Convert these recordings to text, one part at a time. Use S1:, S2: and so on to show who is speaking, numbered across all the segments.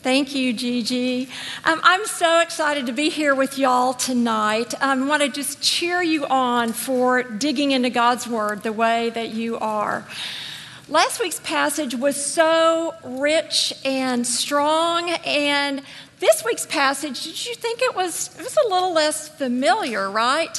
S1: Thank you, Gigi. I'm so excited to be here with y'all tonight. I want to just cheer you on for digging into God's Word the way that you are. Last week's passage was so rich and strong, and this week's passage, did you think it was a little less familiar, right?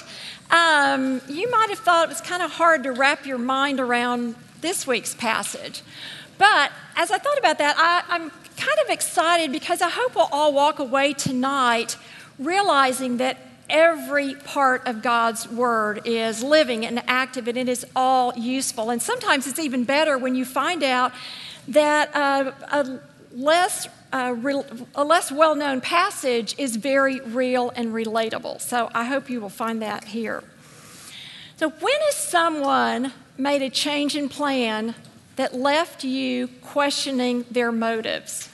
S1: You might have thought it was kind of hard to wrap your mind around this week's passage. But as I thought about that, I'm kind of excited because I hope we'll all walk away tonight realizing that every part of God's Word is living and active, and it is all useful. And sometimes it's even better when you find out that a less well-known passage is very real and relatable. So I hope you will find that here. So when has someone made a change in plan that left you questioning their motives?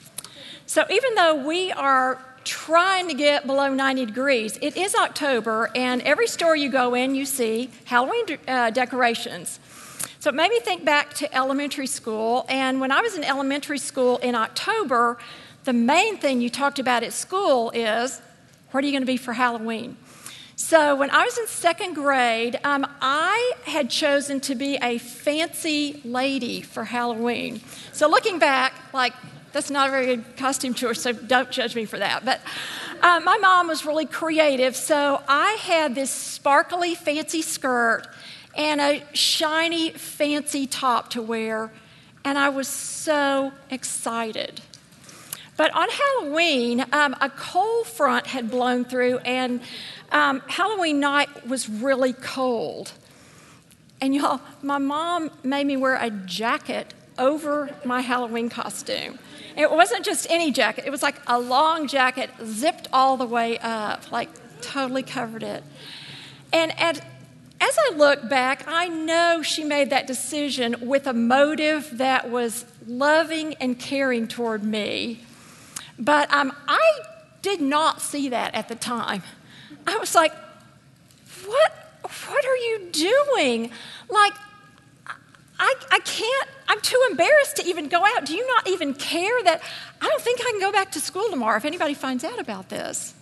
S1: So even though we are trying to get below 90 degrees, it is October, and every store you go in, you see Halloween decorations. So it made me think back to elementary school, and when I was in elementary school in October, the main thing you talked about at school is, what are you going to be for Halloween? So when I was in second grade, I had chosen to be a fancy lady for Halloween. So looking back, that's not a very good costume choice, so don't judge me for that. But my mom was really creative, so I had this sparkly fancy skirt and a shiny fancy top to wear, and I was so excited. But on Halloween, a cold front had blown through, and Halloween night was really cold. And y'all, my mom made me wear a jacket over my Halloween costume. It wasn't just any jacket. It was like a long jacket zipped all the way up, totally covered it. And as I look back, I know she made that decision with a motive that was loving and caring toward me. But I did not see that at the time. I was like, what are you doing? I can't, I'm too embarrassed to even go out. Do you not even care that I don't think I can go back to school tomorrow if anybody finds out about this?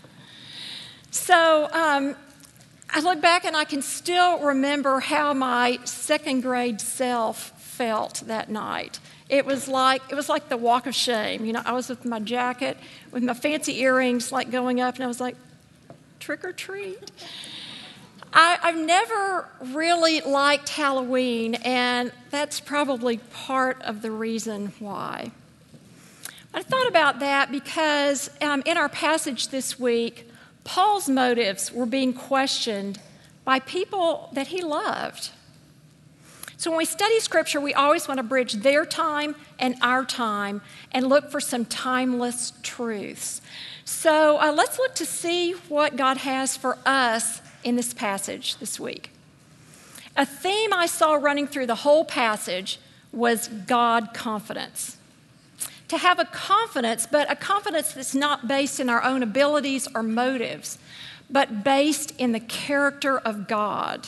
S1: So I look back and I can still remember how my second grade self felt that night. It was like the walk of shame. You know, I was with my jacket, with my fancy earrings, going up, and I was like, trick or treat. I've never really liked Halloween, and that's probably part of the reason why. I thought about that because in our passage this week, Paul's motives were being questioned by people that he loved. So when we study Scripture, we always want to bridge their time and our time and look for some timeless truths. So let's look to see what God has for us in this passage this week. A theme I saw running through the whole passage was God confidence. To have a confidence, but a confidence that's not based in our own abilities or motives, but based in the character of God.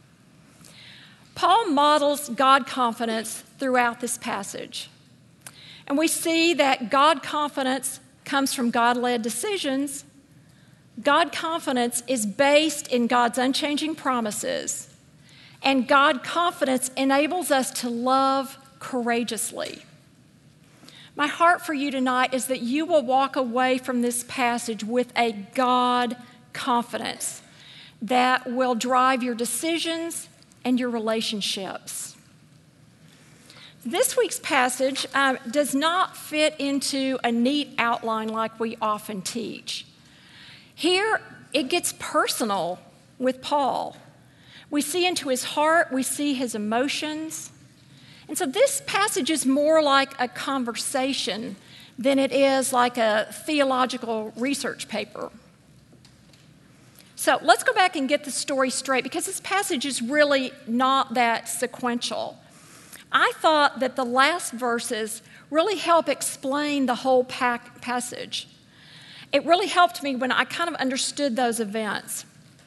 S1: Paul models God confidence throughout this passage. And we see that God confidence comes from God-led decisions. God confidence is based in God's unchanging promises, and God confidence enables us to love courageously. My heart for you tonight is that you will walk away from this passage with a God confidence that will drive your decisions and your relationships. This week's passage does not fit into a neat outline like we often teach. Here, it gets personal with Paul. We see into his heart, we see his emotions. And so this passage is more like a conversation than it is like a theological research paper. So let's go back and get the story straight, because this passage is really not that sequential. I thought that the last verses really help explain the whole passage. It really helped me when I kind of understood those events.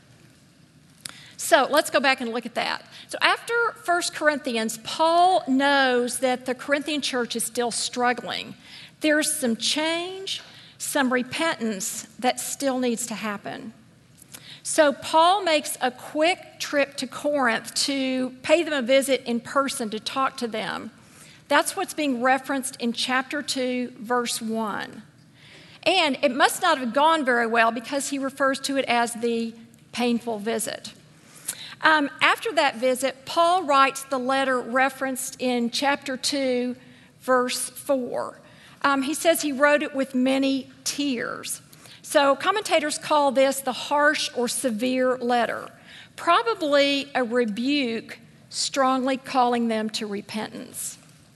S1: So let's go back and look at that. So after 1 Corinthians, Paul knows that the Corinthian church is still struggling. There's some change, some repentance that still needs to happen. So Paul makes a quick trip to Corinth to pay them a visit in person, to talk to them. That's what's being referenced in chapter 2, verse 1. And it must not have gone very well because he refers to it as the painful visit. After that visit, Paul writes the letter referenced in chapter 2, verse 4. He says he wrote it with many tears. So commentators call this the harsh or severe letter, probably a rebuke strongly calling them to repentance.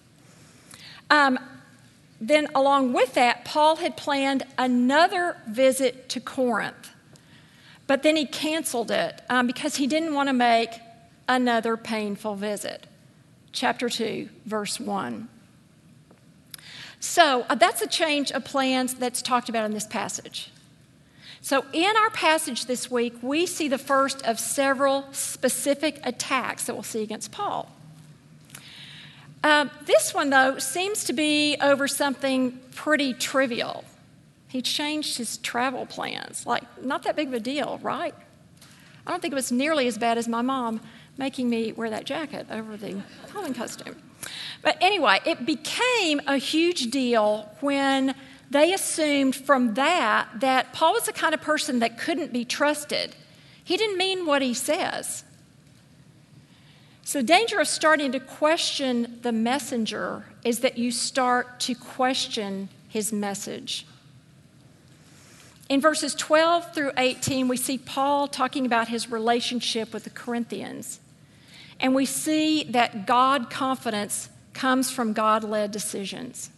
S1: Then along with that, Paul had planned another visit to Corinth, but then he canceled it because he didn't want to make another painful visit. Chapter 2, verse 1. So that's a change of plans that's talked about in this passage. So in our passage this week, we see the first of several specific attacks that we'll see against Paul. This one, though, seems to be over something pretty trivial. He changed his travel plans. Like, not that big of a deal, right? I don't think it was nearly as bad as my mom making me wear that jacket over the Halloween costume. But anyway, it became a huge deal when they assumed from that Paul was the kind of person that couldn't be trusted. He didn't mean what he says. So the danger of starting to question the messenger is that you start to question his message. In verses 12 through 18, we see Paul talking about his relationship with the Corinthians. And we see that God confidence comes from God-led decisions.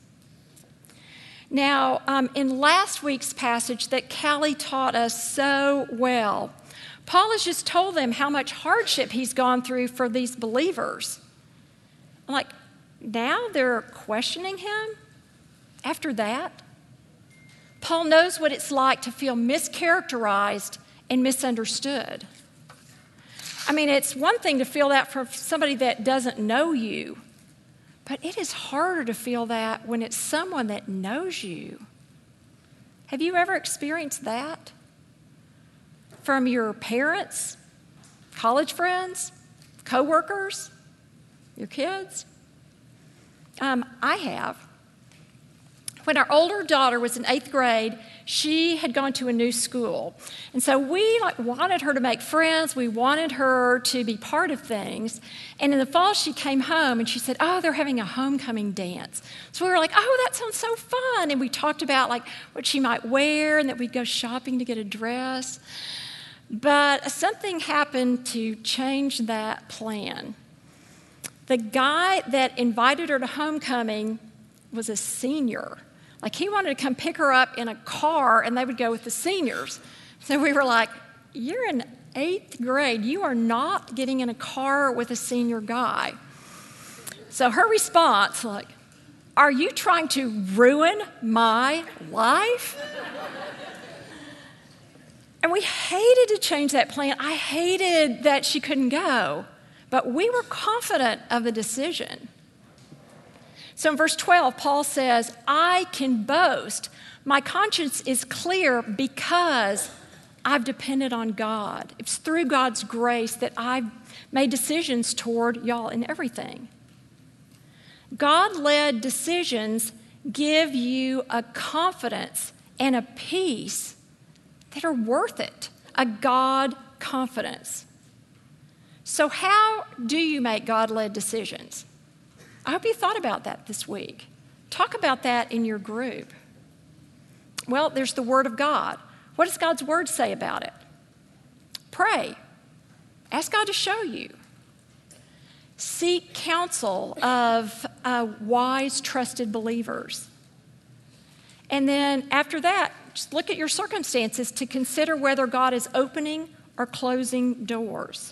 S1: Now, in last week's passage that Callie taught us so well, Paul has just told them how much hardship he's gone through for these believers. Like, now they're questioning him after that? Paul knows what it's like to feel mischaracterized and misunderstood. I mean, it's one thing to feel that from somebody that doesn't know you, but it is harder to feel that when it's someone that knows you. Have you ever experienced that? From your parents, college friends, coworkers, your kids? I have. When our older daughter was in 8th grade, she had gone to a new school. And so we wanted her to make friends. We wanted her to be part of things. And in the fall, she came home and she said, oh, they're having a homecoming dance. So we were like, oh, that sounds so fun. And we talked about what she might wear and that we'd go shopping to get a dress. But something happened to change that plan. The guy that invited her to homecoming was a senior. He wanted to come pick her up in a car and they would go with the seniors. So we were like, you're in 8th grade. You are not getting in a car with a senior guy. So her response, are you trying to ruin my life? And we hated to change that plan. I hated that she couldn't go. But we were confident of the decision. So in verse 12, Paul says, I can boast. My conscience is clear because I've depended on God. It's through God's grace that I've made decisions toward y'all in everything. God-led decisions give you a confidence and a peace that are worth it, a God confidence. So how do you make God-led decisions? I hope you thought about that this week. Talk about that in your group. Well, there's the Word of God. What does God's Word say about it? Pray. Ask God to show you. Seek counsel of wise, trusted believers. And then after that, just look at your circumstances to consider whether God is opening or closing doors.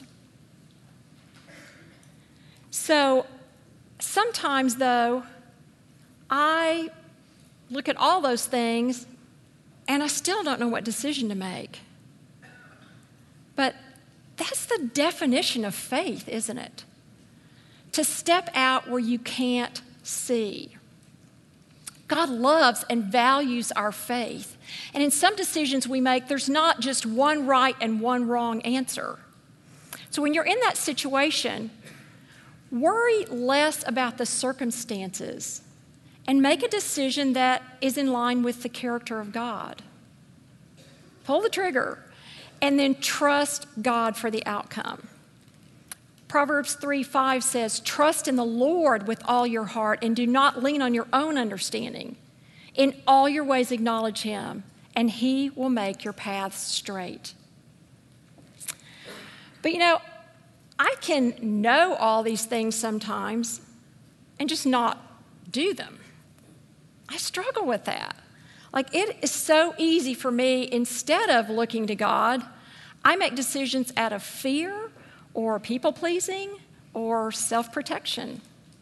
S1: So sometimes, though, I look at all those things and I still don't know what decision to make. But that's the definition of faith, isn't it? To step out where you can't see. God loves and values our faith. And in some decisions we make, there's not just one right and one wrong answer. So when you're in that situation, worry less about the circumstances and make a decision that is in line with the character of God. Pull the trigger and then trust God for the outcome. Proverbs 3:5 says, "Trust in the Lord with all your heart and do not lean on your own understanding. In all your ways acknowledge him, and he will make your paths straight." But I can know all these things sometimes and just not do them. I struggle with that. It is so easy for me, instead of looking to God, I make decisions out of fear or people-pleasing or self-protection.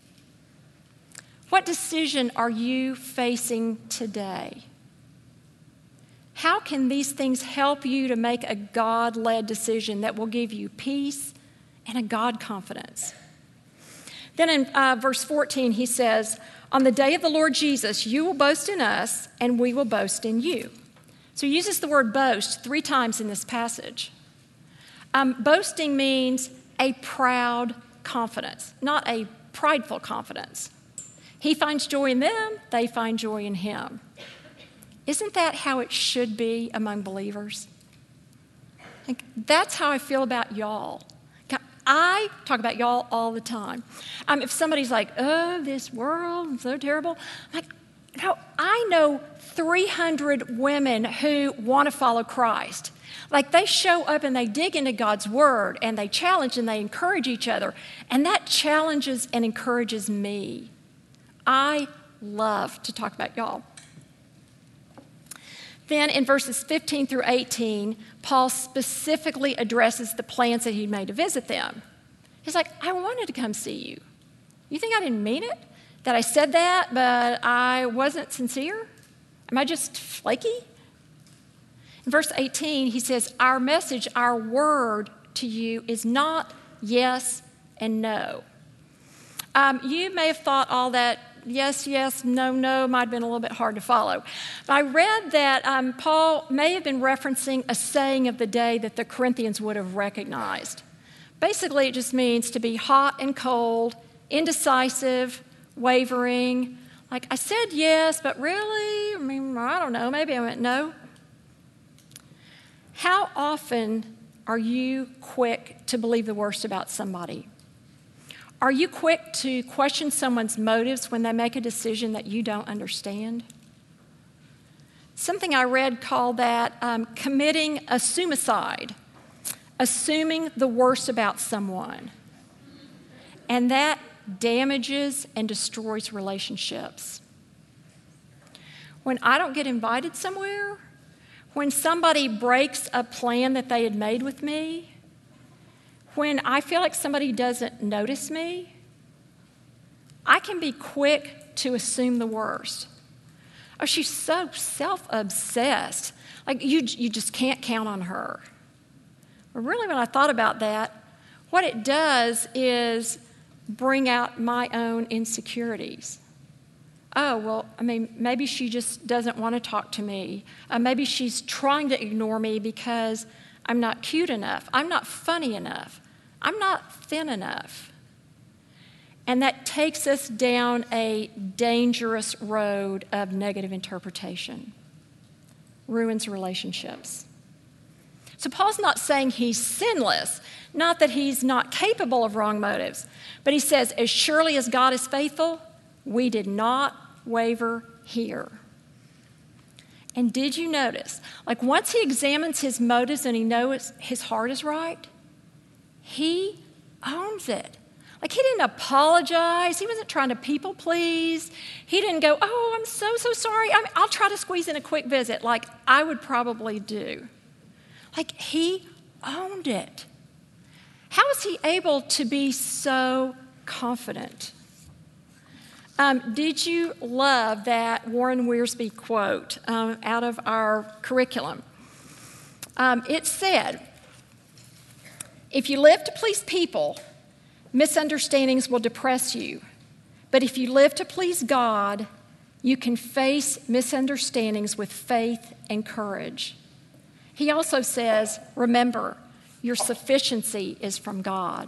S1: What decision are you facing today? How can these things help you to make a God-led decision that will give you peace and a God confidence? Then in verse 14, he says, "On the day of the Lord Jesus, you will boast in us, and we will boast in you." So he uses the word boast 3 times in this passage. Boasting means a proud confidence, not a prideful confidence. He finds joy in them, they find joy in him. Isn't that how it should be among believers? That's how I feel about y'all. I talk about y'all all the time. If somebody's like, "Oh, this world is so terrible," I'm like, no, I know 300 women who want to follow Christ. They show up and they dig into God's word and they challenge and they encourage each other. And that challenges and encourages me. I love to talk about y'all. Then in verses 15 through 18, Paul specifically addresses the plans that he made to visit them. He's like, "I wanted to come see you. You think I didn't mean it? That I said that, but I wasn't sincere? Am I just flaky?" In verse 18, he says, "Our message, our word to you is not yes and no." You may have thought all that yes, yes, no, no might have been a little bit hard to follow. But I read that Paul may have been referencing a saying of the day that the Corinthians would have recognized. Basically, it just means to be hot and cold, indecisive, wavering. I said yes, but really, I don't know, maybe I meant no. How often are you quick to believe the worst about somebody? Are you quick to question someone's motives when they make a decision that you don't understand? Something I read called that committing a suicide, assuming the worst about someone. And that damages and destroys relationships. When I don't get invited somewhere, when somebody breaks a plan that they had made with me, when I feel like somebody doesn't notice me, I can be quick to assume the worst. Oh, she's so self-obsessed. You just can't count on her. But really, when I thought about that, what it does is bring out my own insecurities. Oh, well, maybe she just doesn't want to talk to me. Maybe she's trying to ignore me because I'm not cute enough. I'm not funny enough. I'm not thin enough. And that takes us down a dangerous road of negative interpretation. Ruins relationships. So Paul's not saying he's sinless, not that he's not capable of wrong motives, but he says, as surely as God is faithful, we did not waver here. And did you notice, once he examines his motives and he knows his heart is right, he owns it. He didn't apologize. He wasn't trying to people please. He didn't go, "Oh, I'm so sorry. I'll try to squeeze in a quick visit," like I would probably do. He owned it. How is he able to be so confident? Did you love that Warren Wiersbe quote out of our curriculum? It said, "If you live to please people, misunderstandings will depress you. But if you live to please God, you can face misunderstandings with faith and courage. He also says, remember, your sufficiency is from God.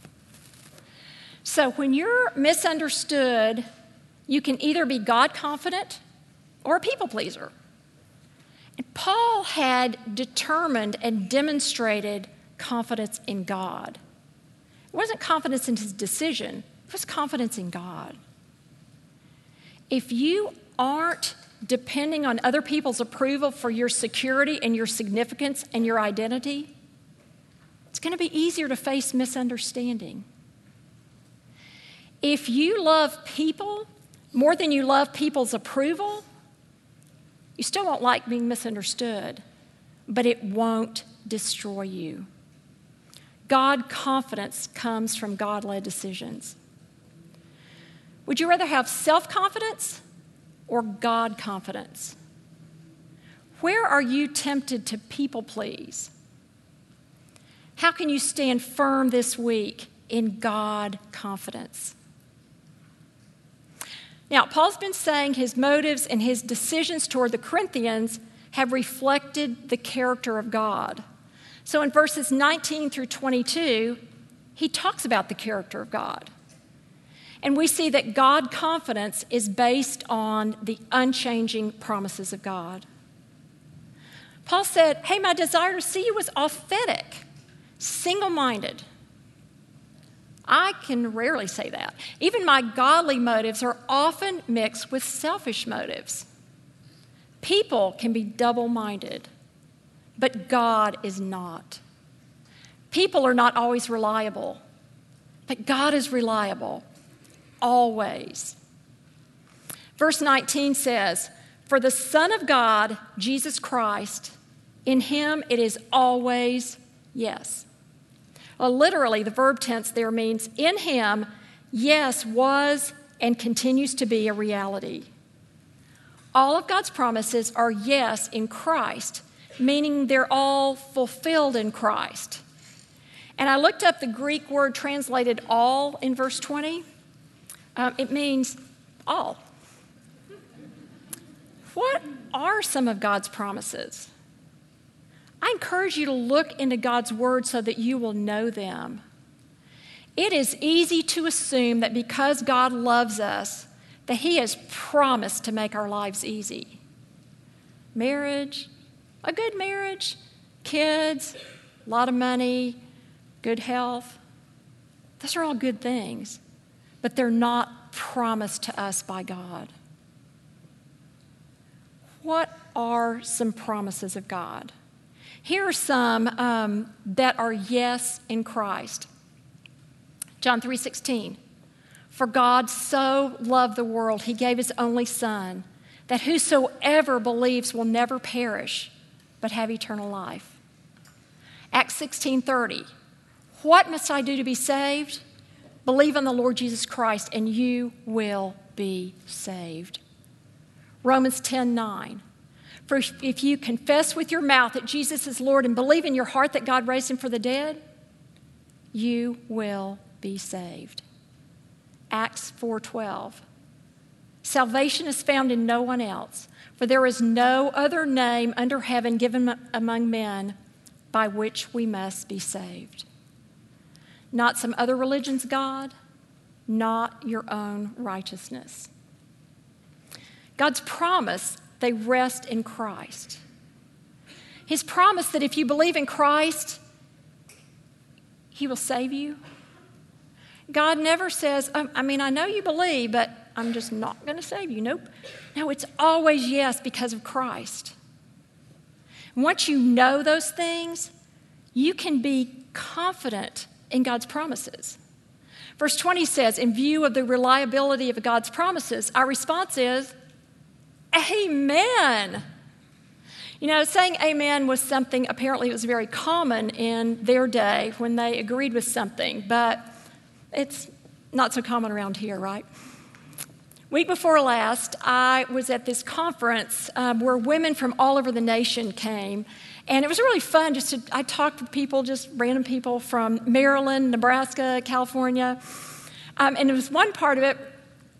S1: So when you're misunderstood, you can either be God-confident or a people-pleaser. And Paul had determined and demonstrated confidence in God. It wasn't confidence in his decision, it was confidence in God. If you aren't depending on other people's approval for your security and your significance and your identity, it's going to be easier to face misunderstanding. If you love people more than you love people's approval, you still won't like being misunderstood, but it won't destroy you. God confidence comes from God-led decisions. Would you rather have self-confidence or God confidence? Where are you tempted to people please? How can you stand firm this week in God confidence? Now, Paul's been saying his motives and his decisions toward the Corinthians have reflected the character of God. So in verses 19 through 22, he talks about the character of God. And we see that God confidence is based on the unchanging promises of God. Paul said, hey, my desire to see you was authentic, single-minded. I can rarely say that. Even my godly motives are often mixed with selfish motives. People can be double-minded, but God is not. People are not always reliable, but God is reliable. Always. Verse 19 says, for the Son of God, Jesus Christ, in him it is always yes. Well, literally, the verb tense there means in him, yes was and continues to be a reality. All of God's promises are yes in Christ, meaning they're all fulfilled in Christ. And I looked up the Greek word translated all in verse 20. It means all. What are some of God's promises? I encourage you to look into God's word so that you will know them. It is easy to assume that because God loves us, that he has promised to make our lives easy. Marriage, a good marriage, kids, a lot of money, good health. Those are all good things, but they're not promised to us by God. What are some promises of God? Here are some that are yes in Christ. John 3:16. For God so loved the world, he gave his only Son, that whosoever believes will never perish, but have eternal life. Acts 16:30. What must I do to be saved? Believe on the Lord Jesus Christ, and you will be saved. Romans 10:9. For if you confess with your mouth that Jesus is Lord and believe in your heart that God raised him from the dead, you will be saved. Acts 4:12. Salvation is found in no one else, for there is no other name under heaven given among men by which we must be saved. Not some other religion's God, not your own righteousness. God's promise, they rest in Christ. His promise that if you believe in Christ, he will save you. God never says, I know you believe, but I'm just not going to save you. Nope. No, it's always yes because of Christ. Once you know those things, you can be confident in God's promises. Verse 20 says, in view of the reliability of God's promises, our response is, amen. You know, saying amen was something, apparently it was very common in their day when they agreed with something, but it's not so common around here, right? Week before last, I was at this conference where women from all over the nation came, and it was really fun. I talked with people, just random people from Maryland, Nebraska, California, and it was one part of it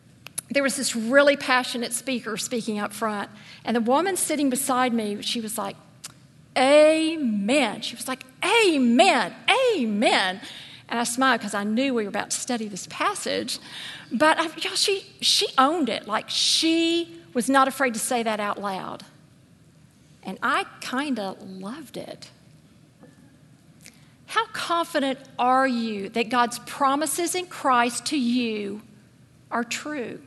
S1: there was this really passionate speaker speaking up front, and the woman sitting beside me, she was like, "Amen." She was like, "Amen, amen." And I smiled because I knew we were about to study this passage. But she owned it. Like, she was not afraid to say that out loud. And I kind of loved it. How confident are you that God's promises in Christ to you are true?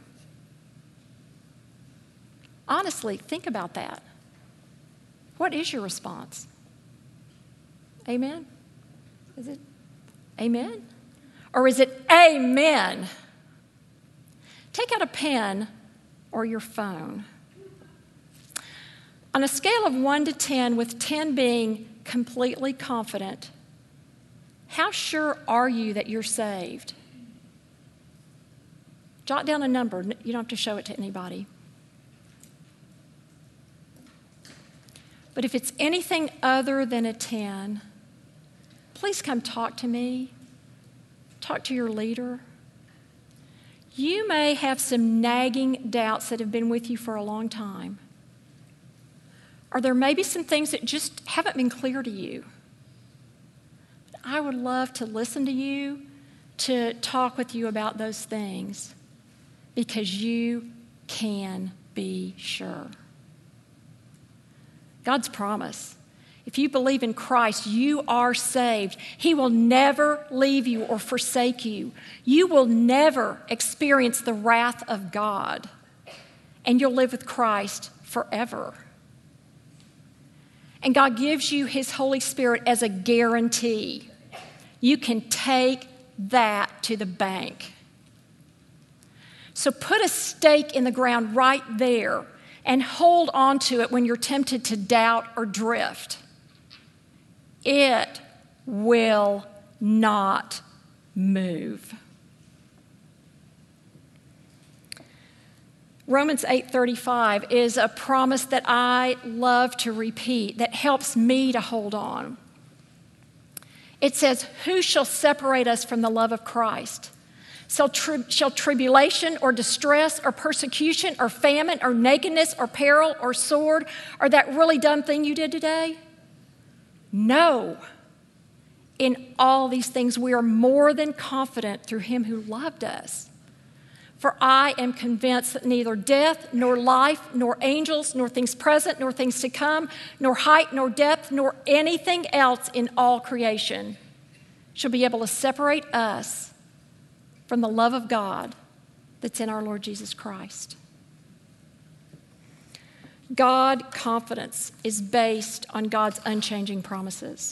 S1: Honestly, think about that. What is your response? Amen? Is it amen? Or is it amen? Take out a pen or your phone. On a scale of 1 to 10, with 10 being completely confident, how sure are you that you're saved? Jot down a number. You don't have to show it to anybody. But if it's anything other than a 10, please come talk to me. Talk to your leader. You may have some nagging doubts that have been with you for a long time. Or there may be some things that just haven't been clear to you. I would love to listen to you, to talk with you about those things, because you can be sure. God's promise. If you believe in Christ, you are saved. He will never leave you or forsake you. You will never experience the wrath of God, and you'll live with Christ forever. And God gives you His Holy Spirit as a guarantee. You can take that to the bank. So put a stake in the ground right there and hold on to it when you're tempted to doubt or drift. It will not move. Romans 8:35 is a promise that I love to repeat that helps me to hold on. It says, "Who shall separate us from the love of Christ? Shall tribulation or distress or persecution or famine or nakedness or peril or sword or that really dumb thing you did today? No. In all these things we are more than confident through Him who loved us. For I am convinced that neither death, nor life, nor angels, nor things present, nor things to come, nor height, nor depth, nor anything else in all creation shall be able to separate us from the love of God that's in our Lord Jesus Christ." God confidence is based on God's unchanging promises.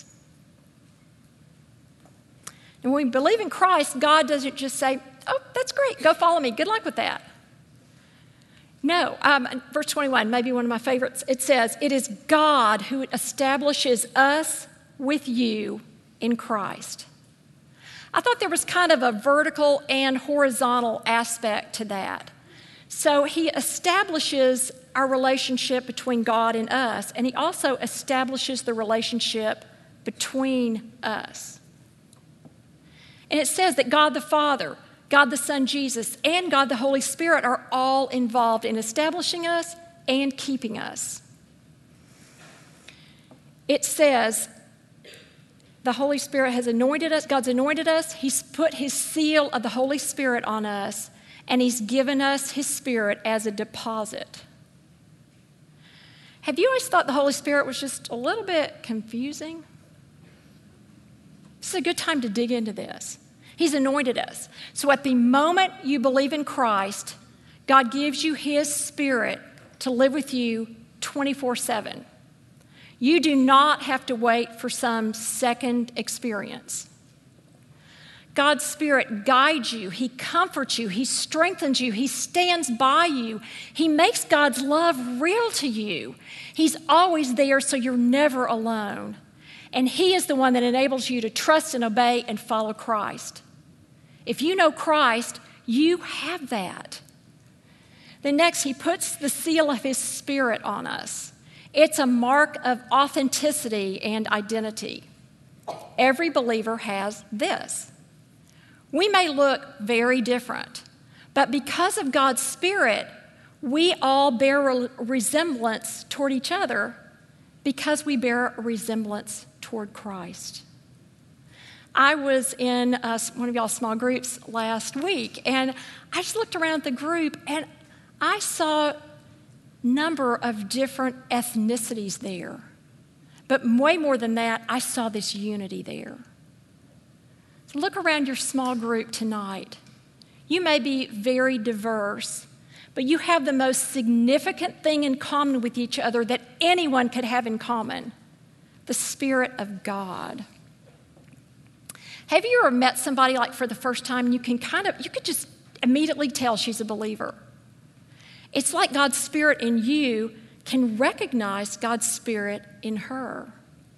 S1: And when we believe in Christ, God doesn't just say, "Oh, that's great, go follow me, good luck with that." No, verse 21, maybe one of my favorites, it says, "It is God who establishes us with you in Christ." I thought there was kind of a vertical and horizontal aspect to that. So He establishes our relationship between God and us, and He also establishes the relationship between us. And it says that God the Father, God the Son Jesus, and God the Holy Spirit are all involved in establishing us and keeping us. It says the Holy Spirit has anointed us, God's anointed us, He's put His seal of the Holy Spirit on us, and He's given us His Spirit as a deposit. Have you always thought the Holy Spirit was just a little bit confusing? This is a good time to dig into this. He's anointed us. So at the moment you believe in Christ, God gives you His Spirit to live with you 24/7. You do not have to wait for some second experience. God's Spirit guides you. He comforts you. He strengthens you. He stands by you. He makes God's love real to you. He's always there, so you're never alone. And He is the one that enables you to trust and obey and follow Christ. If you know Christ, you have that. Then next, He puts the seal of His Spirit on us. It's a mark of authenticity and identity. Every believer has this. We may look very different, But because of God's Spirit, we all bear a resemblance toward each other because we bear a resemblance toward Christ. I was in one of y'all's small groups last week, and I just looked around at the group, and I saw a number of different ethnicities there. But way more than that, I saw this unity there. So look around your small group tonight. You may be very diverse, but you have the most significant thing in common with each other that anyone could have in common: the Spirit of God. Have you ever met somebody like for the first time and you could just immediately tell she's a believer? It's like God's Spirit in you can recognize God's Spirit in her.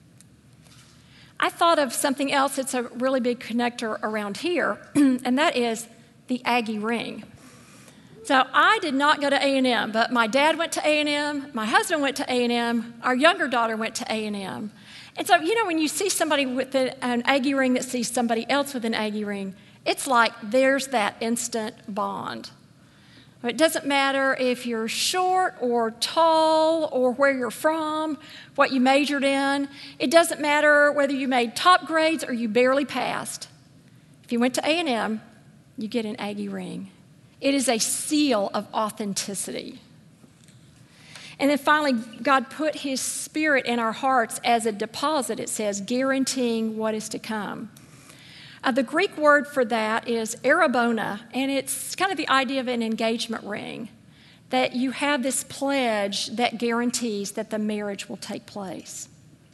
S1: I thought of something else that's a really big connector around here, and that is the Aggie ring. So I did not go to A&M, but my dad went to A&M, my husband went to A&M, our younger daughter went to A&M. And so, when you see somebody with an Aggie ring that sees somebody else with an Aggie ring, it's like there's that instant bond. It doesn't matter if you're short or tall or where you're from, what you majored in. It doesn't matter whether you made top grades or you barely passed. If you went to A&M, you get an Aggie ring. It is a seal of authenticity. And then finally, God put His Spirit in our hearts as a deposit, it says, guaranteeing what is to come. The Greek word for that is arabona, and it's kind of the idea of an engagement ring, that you have this pledge that guarantees that the marriage will take place.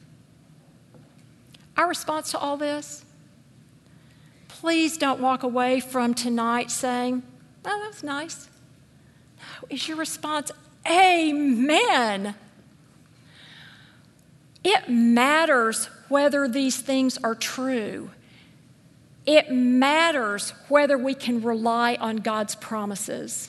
S1: Our response to all this? Please don't walk away from tonight saying, "Oh, that was nice." No, is your response, "Amen"? It matters whether these things are true. It matters whether we can rely on God's promises.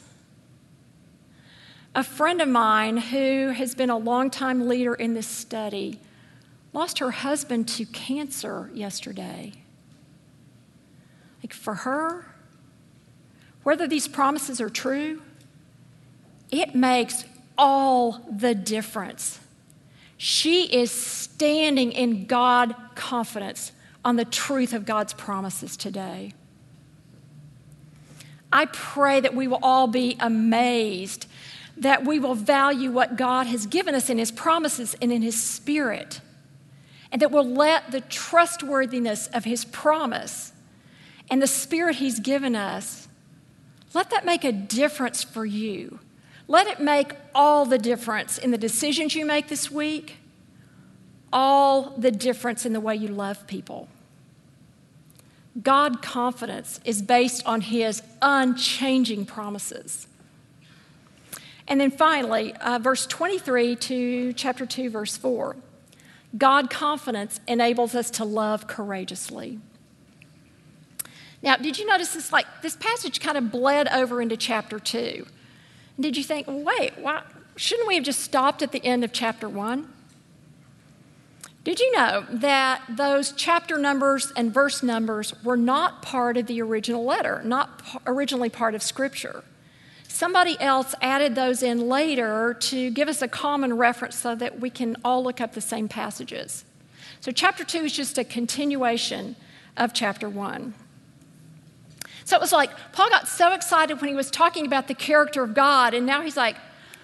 S1: A friend of mine who has been a longtime leader in this study lost her husband to cancer yesterday. Like, for her, whether these promises are true, it makes all the difference. She is standing in God confidence on the truth of God's promises today. I pray that we will all be amazed, that we will value what God has given us in His promises and in His Spirit, and that we'll let the trustworthiness of His promise and the Spirit He's given us, let that make a difference for you. Let it make all the difference in the decisions you make this week, all the difference in the way you love people. God confidence is based on His unchanging promises. And then finally, verse 23 to chapter 2, verse 4. God confidence enables us to love courageously. Now, did you notice this passage kind of bled over into chapter 2? And did you think, wait, why shouldn't we have just stopped at the end of chapter 1? Did you know that those chapter numbers and verse numbers were not part of the original letter, not originally part of Scripture? Somebody else added those in later to give us a common reference so that we can all look up the same passages. So chapter 2 is just a continuation of chapter 1. So it was like Paul got so excited when he was talking about the character of God, and now he's like,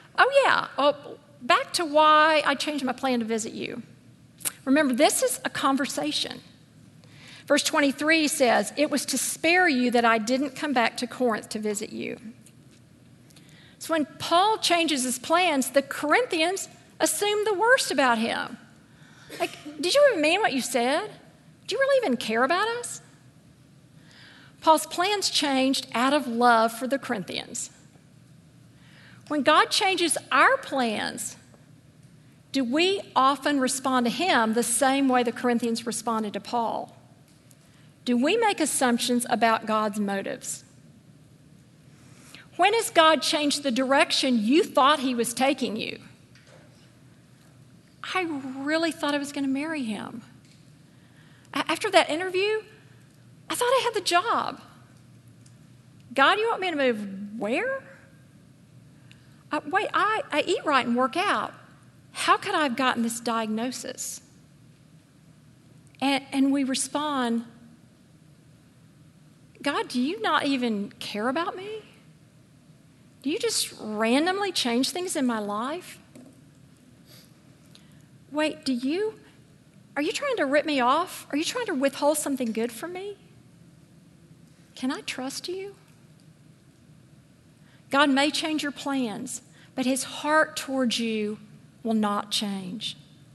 S1: back to why I changed my plan to visit you. Remember, this is a conversation. Verse 23 says, "It was to spare you that I didn't come back to Corinth to visit you." So when Paul changes his plans, the Corinthians assume the worst about him. Like, did you even mean what you said? Do you really even care about us? Paul's plans changed out of love for the Corinthians. When God changes our plans, do we often respond to Him the same way the Corinthians responded to Paul? Do we make assumptions about God's motives? When has God changed the direction you thought He was taking you? I really thought I was going to marry him. After that interview, I thought I had the job. God, you want me to move where? Wait, I eat right and work out. How could I have gotten this diagnosis? And we respond, God, do you not even care about me? Do you just randomly change things in my life? Wait, are you trying to rip me off? Are you trying to withhold something good from me? Can I trust you? God may change your plans, but his heart towards you will not change.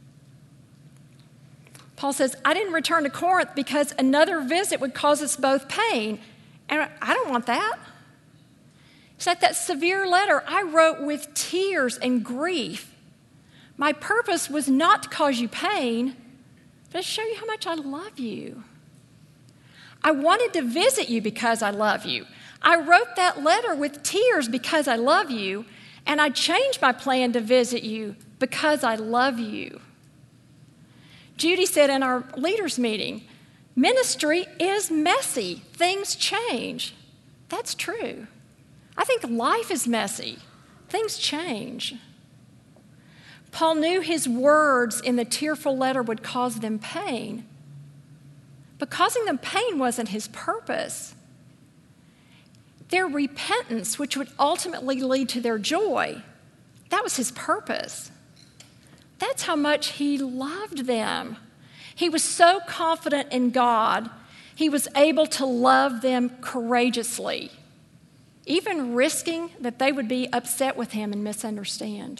S1: Paul says, I didn't return to Corinth because another visit would cause us both pain. And I don't want that. It's like that severe letter I wrote with tears and grief. My purpose was not to cause you pain, but to show you how much I love you. I wanted to visit you because I love you. I wrote that letter with tears because I love you, and I changed my plan to visit you because I love you. Judy said in our leaders' meeting, ministry is messy. Things change. That's true. I think life is messy. Things change. Paul knew his words in the tearful letter would cause them pain, but causing them pain wasn't his purpose. Their repentance, which would ultimately lead to their joy, that was his purpose. That's how much he loved them. He was so confident in God, he was able to love them courageously, even risking that they would be upset with him and misunderstand.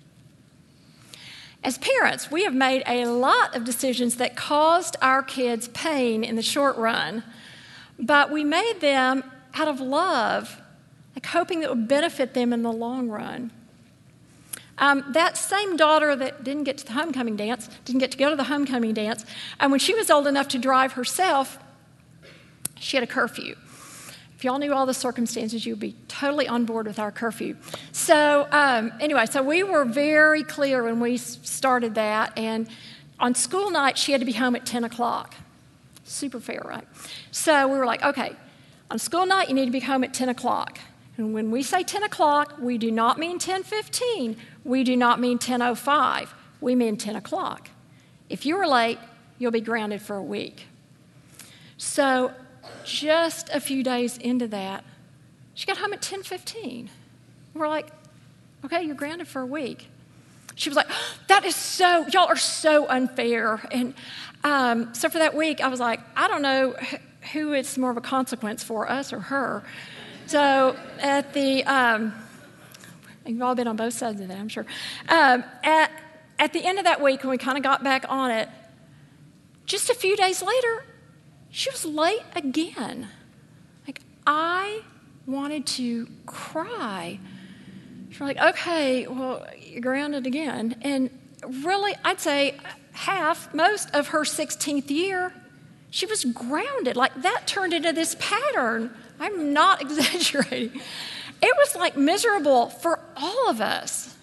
S1: As parents, we have made a lot of decisions that caused our kids pain in the short run, but we made them out of love, like hoping that it would benefit them in the long run. That same daughter that didn't get to the homecoming dance, didn't get to go to the homecoming dance, and when she was old enough to drive herself, she had a curfew. If y'all knew all the circumstances, you would be totally on board with our curfew. So anyway, so we were very clear when we started that, and on school night, she had to be home at 10 o'clock. Super fair, right? So we were like, okay, on school night, you need to be home at 10 o'clock. And when we say 10 o'clock, we do not mean 10:15. We do not mean 10:05. We mean 10 o'clock. If you were late, you'll be grounded for a week. So just a few days into that, she got home at 10:15. We're like, okay, you're grounded for a week. She was like, y'all are so unfair. And so for that week, I was like, I don't know who it's more of a consequence for, us or her. So at the, you've all been on both sides of that, I'm sure. At the end of that week, when we kind of got back on it, just a few days later, she was late again. Like, I wanted to cry. She's like, okay, well, you're grounded again. And really, I'd say most of her 16th year, she was grounded. Like, that turned into this pattern. I'm not exaggerating. It was like miserable for all of us.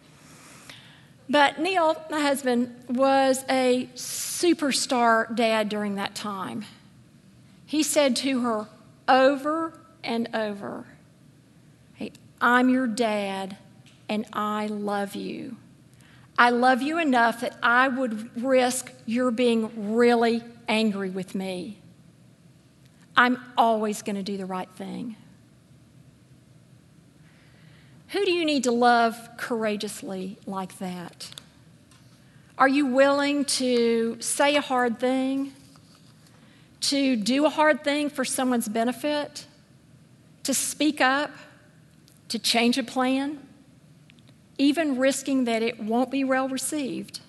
S1: But Neil, my husband, was a superstar dad during that time. He said to her over and over, hey, I'm your dad and I love you. I love you enough that I would risk your being really angry with me. I'm always going to do the right thing. Who do you need to love courageously like that? Are you willing to say a hard thing? To do a hard thing for someone's benefit? To speak up? To change a plan? Even risking that it won't be well received?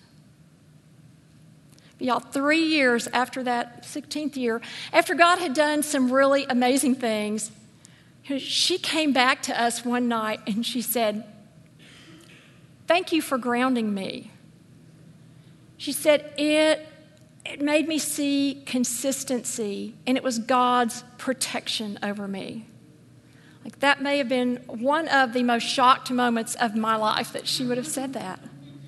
S1: But y'all, 3 years after that 16th year, after God had done some really amazing things, she came back to us one night and she said, thank you for grounding me. She said, it made me see consistency, and it was God's protection over me. Like, that may have been one of the most shocked moments of my life that she would have said that.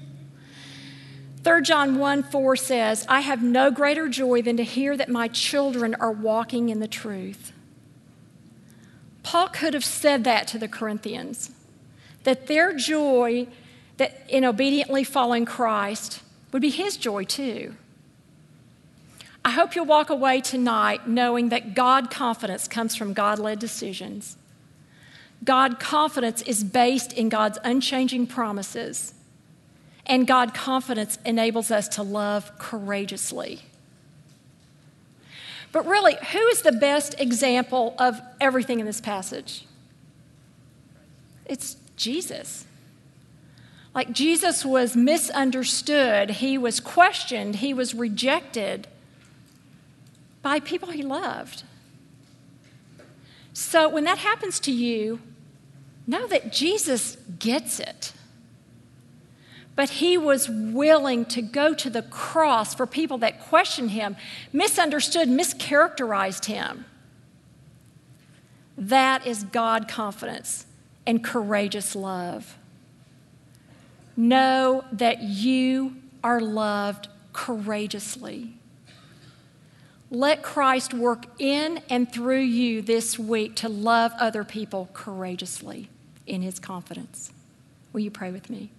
S1: 3 John 1:4 says, I have no greater joy than to hear that my children are walking in the truth. Paul could have said that to the Corinthians, that their joy that in obediently following Christ would be his joy too. I hope you'll walk away tonight knowing that God confidence comes from God-led decisions. God confidence is based in God's unchanging promises, and God confidence enables us to love courageously. But really, who is the best example of everything in this passage? It's Jesus. Like, Jesus was misunderstood, he was questioned, he was rejected by people he loved. So when that happens to you, know that Jesus gets it. But he was willing to go to the cross for people that questioned him, misunderstood, mischaracterized him. That is God confidence and courageous love. Know that you are loved courageously. Let Christ work in and through you this week to love other people courageously in his confidence. Will you pray with me?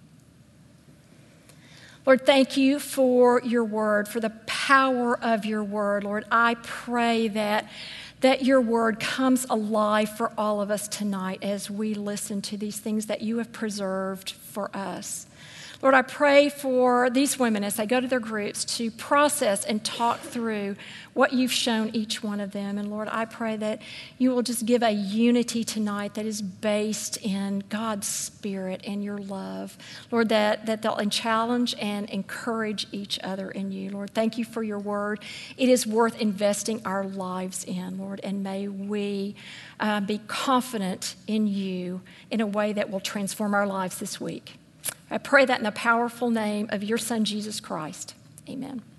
S1: Lord, thank you for your word, for the power of your word. Lord, I pray that your word comes alive for all of us tonight as we listen to these things that you have preserved for us. Lord, I pray for these women as they go to their groups to process and talk through what you've shown each one of them. And Lord, I pray that you will just give a unity tonight that is based in God's Spirit and your love. Lord, that they'll challenge and encourage each other in you. Lord, thank you for your word. It is worth investing our lives in, Lord, and may we be confident in you in a way that will transform our lives this week. I pray that in the powerful name of your Son, Jesus Christ. Amen.